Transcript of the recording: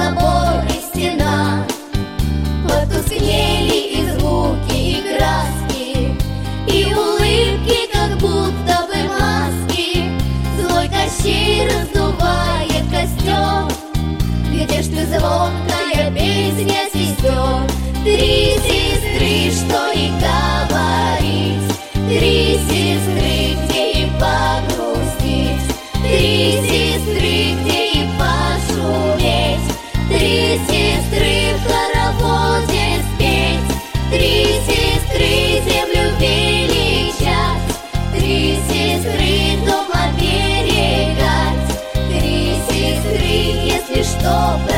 забор и стена. Потускнели и звуки, и краски, и улыбки, как будто бы маски. Злой Кощей раздувает костер. Где ж ты, звонкая песня сестер? Три сестры, что и говорить, три сестры, где и погрустить, три сестры, где и пошуметь, три сестры в хороводе спеть, три сестры землю величать, три сестры дом оберегать, три сестры, если что,